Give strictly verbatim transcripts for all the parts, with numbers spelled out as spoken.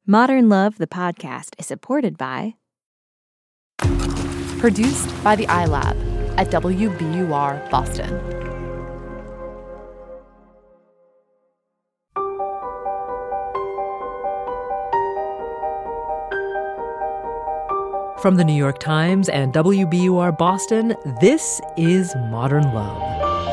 Modern Love, the podcast, is supported by... Produced by the iLab at W B U R Boston. From the New York Times and W B U R Boston, this is Modern Love.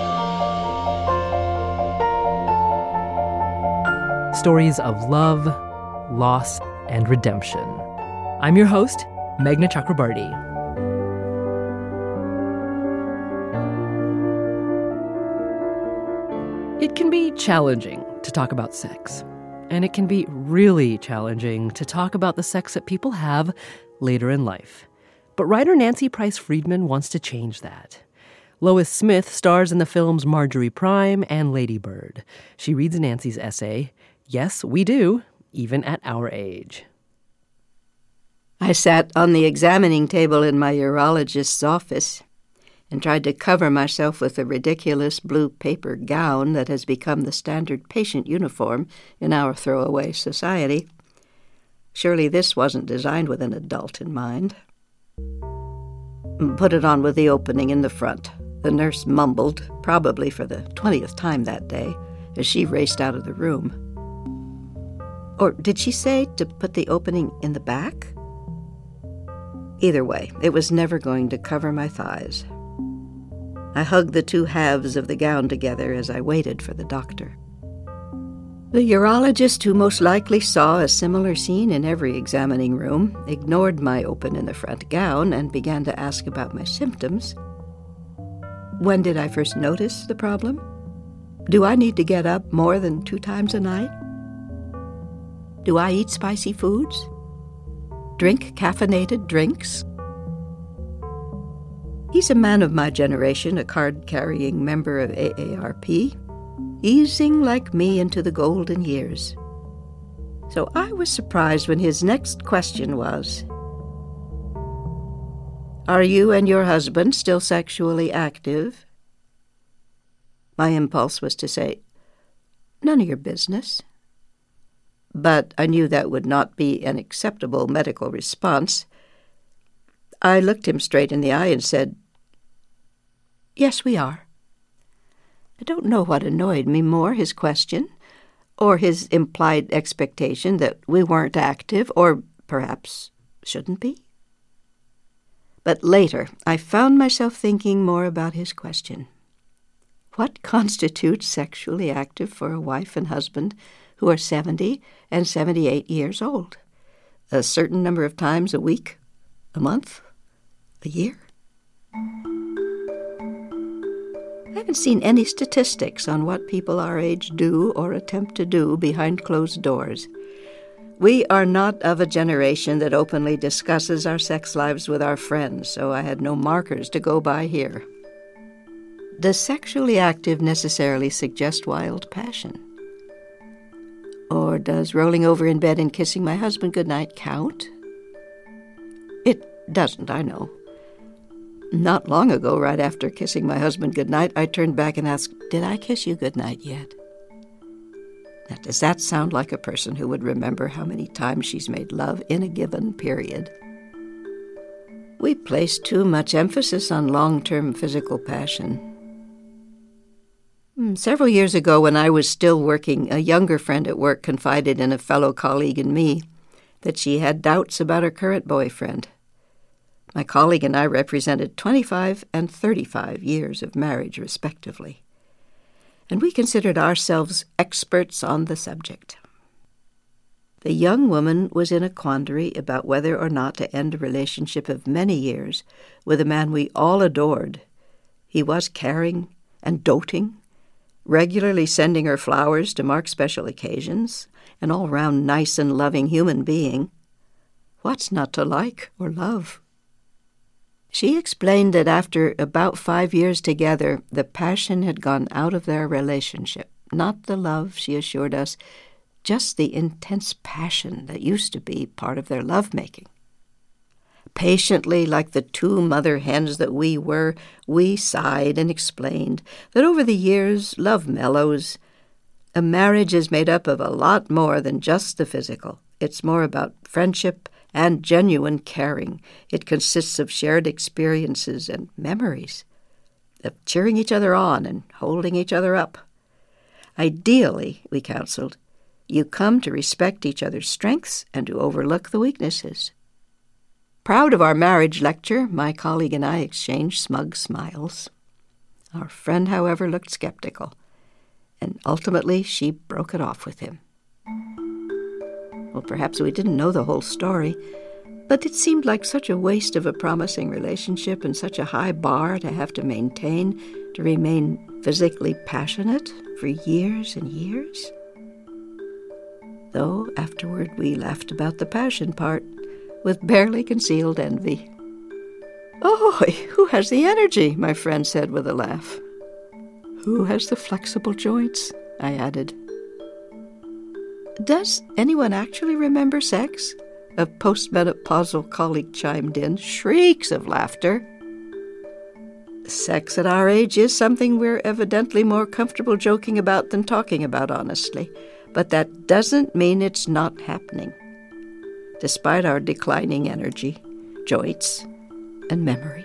Stories of love, loss, and redemption. I'm your host, Meghna Chakrabarty. It can be challenging to talk about sex, and it can be really challenging to talk about the sex that people have later in life. But writer Nancy Price Friedman wants to change that. Lois Smith stars in the films Marjorie Prime and Lady Bird. She reads Nancy's essay, Yes, We Do, Even at Our Age. I sat on the examining table in my urologist's office and tried to cover myself with the ridiculous blue paper gown that has become the standard patient uniform in our throwaway society. Surely this wasn't designed with an adult in mind. Put it on with the opening in the front, the nurse mumbled, probably for the twentieth time that day, as she raced out of the room. Or did she say to put the opening in the back? Either way, it was never going to cover my thighs. I hugged the two halves of the gown together as I waited for the doctor. The urologist, who most likely saw a similar scene in every examining room, ignored my open-in-the-front gown and began to ask about my symptoms. When did I first notice the problem? Do I need to get up more than two times a night? Do I eat spicy foods? Drink caffeinated drinks? He's a man of my generation, a card-carrying member of A A R P, easing like me into the golden years. So I was surprised when his next question was, Are you and your husband still sexually active? My impulse was to say, None of your business. But I knew that would not be an acceptable medical response. I looked him straight in the eye and said, Yes, we are. I don't know what annoyed me more, his question, or his implied expectation that we weren't active, or perhaps shouldn't be. But later, I found myself thinking more about his question. What constitutes sexually active for a wife and husband who are seventy and seventy-eight years old? A certain number of times a week, a month, a year? I haven't seen any statistics on what people our age do or attempt to do behind closed doors. We are not of a generation that openly discusses our sex lives with our friends, so I had no markers to go by here. Does sexually active necessarily suggest wild passion? Or does rolling over in bed and kissing my husband goodnight count? It doesn't, I know. Not long ago, right after kissing my husband goodnight, I turned back and asked, Did I kiss you goodnight yet? Now, does that sound like a person who would remember how many times she's made love in a given period? We place too much emphasis on long-term physical passion. Several years ago, when I was still working, a younger friend at work confided in a fellow colleague and me that she had doubts about her current boyfriend. My colleague and I represented twenty-five and thirty-five years of marriage, respectively, and we considered ourselves experts on the subject. The young woman was in a quandary about whether or not to end a relationship of many years with a man we all adored. He was caring and doting, regularly sending her flowers to mark special occasions, an all-round nice and loving human being. What's not to like or love? She explained that after about five years together, the passion had gone out of their relationship. Not the love, she assured us, just the intense passion that used to be part of their lovemaking. Patiently, like the two mother hens that we were, we sighed and explained that over the years, love mellows. A marriage is made up of a lot more than just the physical. It's more about friendship and genuine caring. It consists of shared experiences and memories, of cheering each other on and holding each other up. Ideally, we counseled, you come to respect each other's strengths and to overlook the weaknesses. Proud of our marriage lecture, my colleague and I exchanged smug smiles. Our friend, however, looked skeptical, and ultimately she broke it off with him. Well, perhaps we didn't know the whole story, but it seemed like such a waste of a promising relationship and such a high bar to have to maintain, to remain physically passionate for years and years. Though afterward we laughed about the passion part with barely concealed envy. "Oh, who has the energy?" my friend said with a laugh. "Who has the flexible joints?" I added. "Does anyone actually remember sex?" A postmenopausal colleague chimed in, shrieks of laughter. Sex at our age is something we're evidently more comfortable joking about than talking about honestly, but that doesn't mean it's not happening. Despite our declining energy, joints, and memory.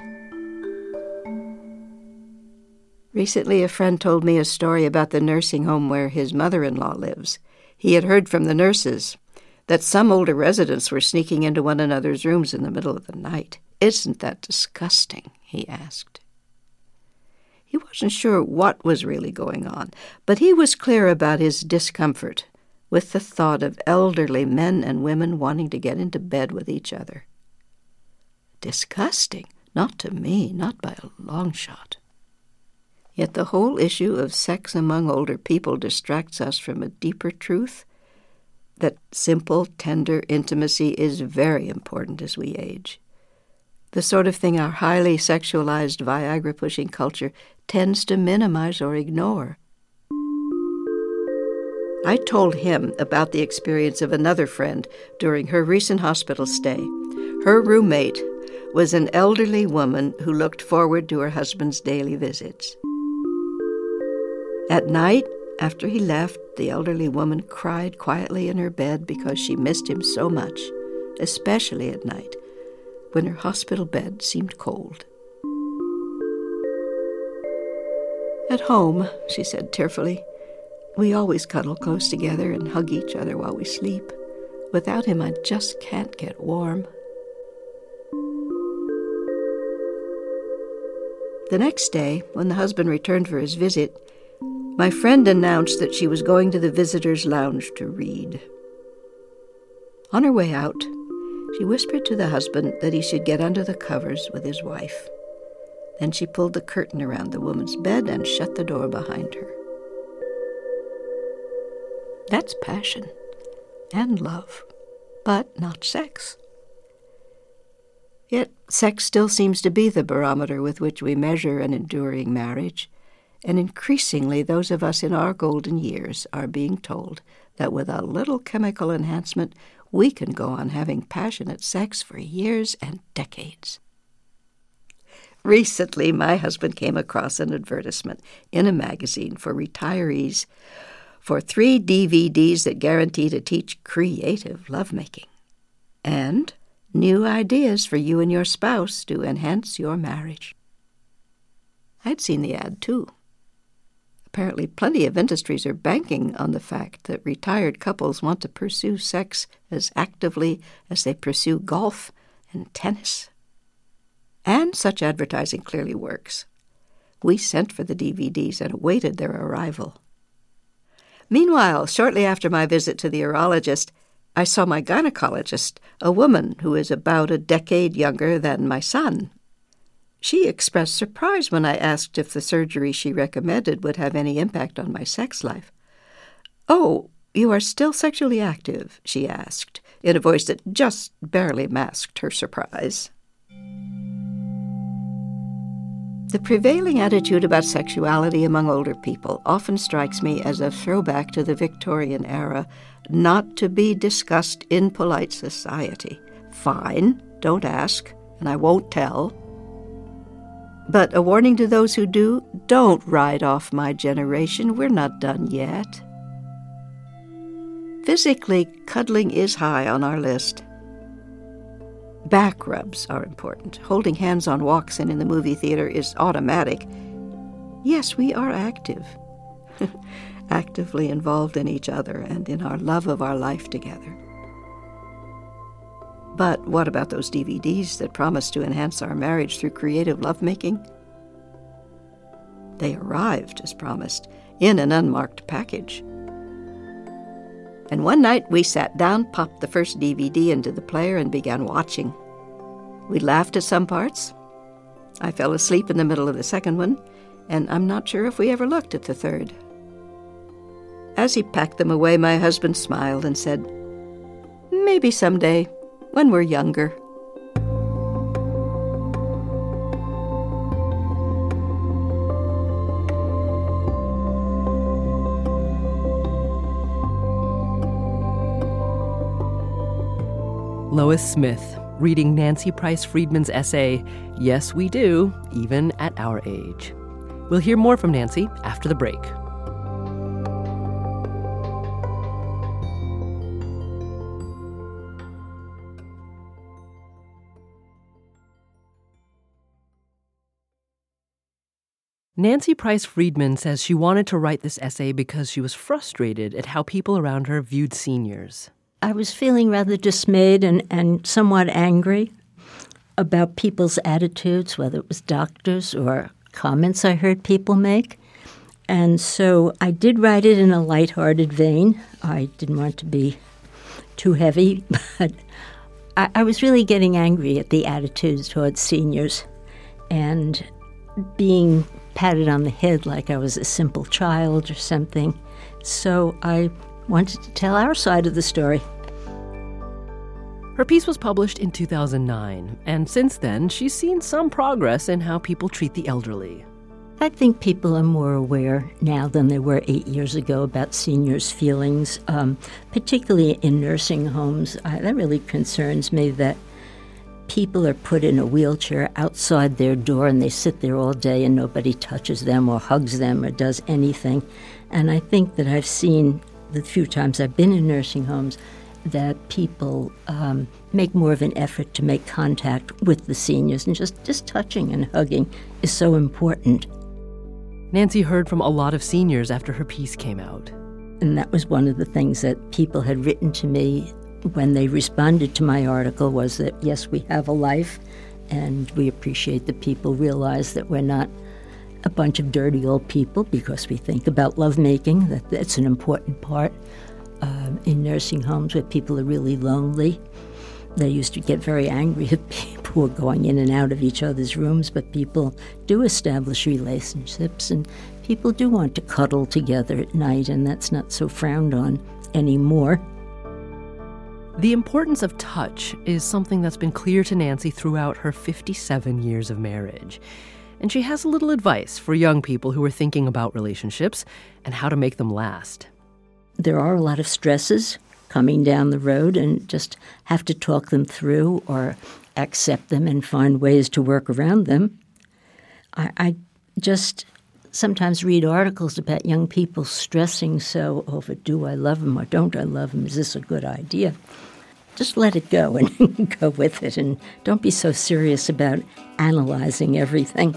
Recently, a friend told me a story about the nursing home where his mother-in-law lives. He had heard from the nurses that some older residents were sneaking into one another's rooms in the middle of the night. "Isn't that disgusting?" he asked. He wasn't sure what was really going on, but he was clear about his discomfort with the thought of elderly men and women wanting to get into bed with each other. Disgusting? Not to me, not by a long shot. Yet the whole issue of sex among older people distracts us from a deeper truth, that simple, tender intimacy is very important as we age. The sort of thing our highly sexualized Viagra-pushing culture tends to minimize or ignore. I told him about the experience of another friend during her recent hospital stay. Her roommate was an elderly woman who looked forward to her husband's daily visits. At night, after he left, the elderly woman cried quietly in her bed because she missed him so much, especially at night, when her hospital bed seemed cold. "At home," she said tearfully, "we always cuddle close together and hug each other while we sleep. Without him, I just can't get warm." The next day, when the husband returned for his visit, my friend announced that she was going to the visitors' lounge to read. On her way out, she whispered to the husband that he should get under the covers with his wife. Then she pulled the curtain around the woman's bed and shut the door behind her. That's passion and love, but not sex. Yet sex still seems to be the barometer with which we measure an enduring marriage, and increasingly those of us in our golden years are being told that with a little chemical enhancement, we can go on having passionate sex for years and decades. Recently, my husband came across an advertisement in a magazine for retirees for three D V Ds that guarantee to teach creative lovemaking and new ideas for you and your spouse to enhance your marriage. I'd seen the ad, too. Apparently, plenty of industries are banking on the fact that retired couples want to pursue sex as actively as they pursue golf and tennis. And such advertising clearly works. We sent for the D V Ds and awaited their arrival. Meanwhile, shortly after my visit to the urologist, I saw my gynecologist, a woman who is about a decade younger than my son. She expressed surprise when I asked if the surgery she recommended would have any impact on my sex life. "Oh, you are still sexually active?" she asked, in a voice that just barely masked her surprise. The prevailing attitude about sexuality among older people often strikes me as a throwback to the Victorian era, not to be discussed in polite society. Fine, don't ask, and I won't tell. But a warning to those who do, don't write off my generation. We're not done yet. Physically, cuddling is high on our list. Back rubs are important. Holding hands on walks and in the movie theater is automatic. Yes, we are active. Actively involved in each other and in our love of our life together. But what about those D V Ds that promise to enhance our marriage through creative lovemaking? They arrived, as promised, in an unmarked package. And one night we sat down, popped the first D V D into the player, and began watching. We laughed at some parts. I fell asleep in the middle of the second one, and I'm not sure if we ever looked at the third. As he packed them away, my husband smiled and said, "Maybe someday, when we're younger." Lois Smith, reading Nancy Price Friedman's essay, Yes, We Do, Even at Our Age. We'll hear more from Nancy after the break. Nancy Price Friedman says she wanted to write this essay because she was frustrated at how people around her viewed seniors. I was feeling rather dismayed and, and somewhat angry about people's attitudes, whether it was doctors or comments I heard people make. And so I did write it in a lighthearted vein. I didn't want to be too heavy, but I, I was really getting angry at the attitudes towards seniors and being patted on the head like I was a simple child or something. So I wanted to tell our side of the story. Her piece was published in two thousand nine, and since then, she's seen some progress in how people treat the elderly. I think people are more aware now than they were eight years ago about seniors' feelings, um, particularly in nursing homes. I, that really concerns me that people are put in a wheelchair outside their door and they sit there all day and nobody touches them or hugs them or does anything. And I think that I've seen the few times I've been in nursing homes that people um, make more of an effort to make contact with the seniors, and just, just touching and hugging is so important. Nancy heard from a lot of seniors after her piece came out. And that was one of the things that people had written to me when they responded to my article, was that, yes, we have a life, and we appreciate that people realize that we're not a bunch of dirty old people, because we think about lovemaking, that that's an important part. Um, in nursing homes where people are really lonely, they used to get very angry at people who are going in and out of each other's rooms, but people do establish relationships, and people do want to cuddle together at night, and that's not so frowned on anymore. The importance of touch is something that's been clear to Nancy throughout her fifty-seven years of marriage. And she has a little advice for young people who are thinking about relationships and how to make them last. There are a lot of stresses coming down the road, and just have to talk them through or accept them and find ways to work around them. I, I just sometimes read articles about young people stressing so over, do I love him or don't I love him? Is this a good idea? Just let it go and go with it, and don't be so serious about analyzing everything.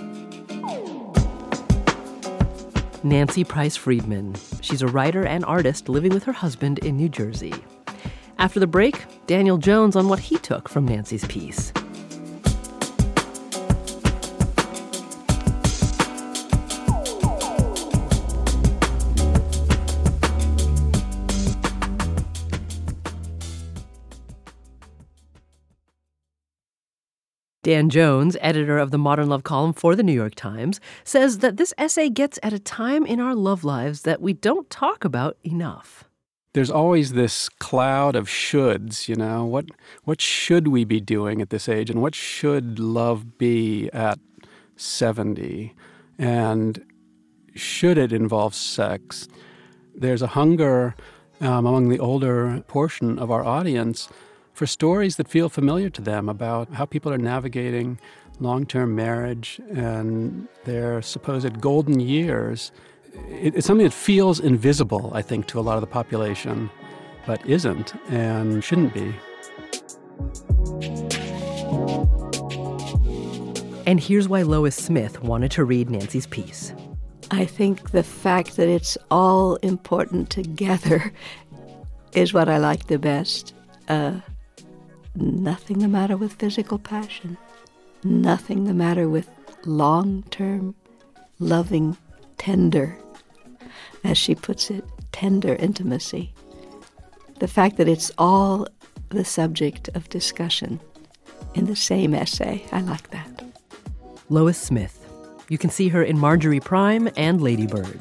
Nancy Price Friedman. She's a writer and artist living with her husband in New Jersey. After the break, Daniel Jones on what he took from Nancy's piece. Dan Jones, editor of the Modern Love column for The New York Times, says that this essay gets at a time in our love lives that we don't talk about enough. There's always this cloud of shoulds, you know. What what should we be doing at this age, and what should love be at seventy? And should it involve sex? There's a hunger um, among the older portion of our audience for stories that feel familiar to them about how people are navigating long-term marriage and their supposed golden years. It, it's something that feels invisible, I think, to a lot of the population. but isn't and shouldn't be. And here's why Lois Smith wanted to read Nancy's piece. I think the fact that it's all important together is what I like the best. Uh, nothing the matter with physical passion. Nothing the matter with long-term, loving, tender, as she puts it, tender intimacy. The fact that it's all the subject of discussion in the same essay, I like that. Lois Smith. You can see her in Marjorie Prime and Lady Bird.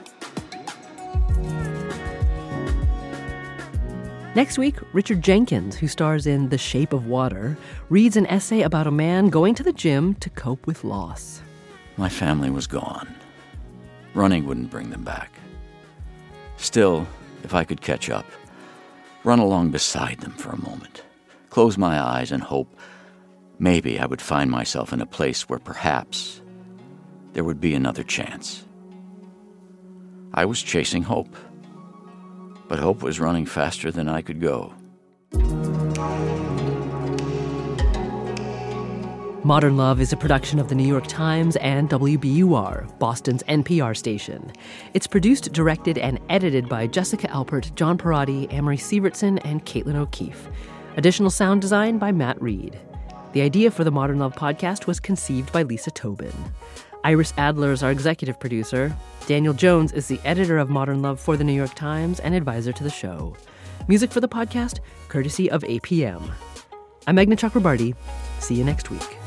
Next week, Richard Jenkins, who stars in The Shape of Water, reads an essay about a man going to the gym to cope with loss. My family was gone. Running wouldn't bring them back. Still, if I could catch up, run along beside them for a moment, close my eyes and hope maybe I would find myself in a place where perhaps there would be another chance. I was chasing hope, but hope was running faster than I could go. Modern Love is a production of The New York Times and W B U R, Boston's N P R station. It's produced, directed, and edited by Jessica Alpert, John Perotti, Amory Sievertson, and Caitlin O'Keefe. Additional sound design by Matt Reed. The idea for the Modern Love podcast was conceived by Lisa Tobin. Iris Adler is our executive producer. Daniel Jones is the editor of Modern Love for The New York Times and advisor to the show. Music for the podcast, courtesy of A P M. I'm Meghna Chakrabarty. See you next week.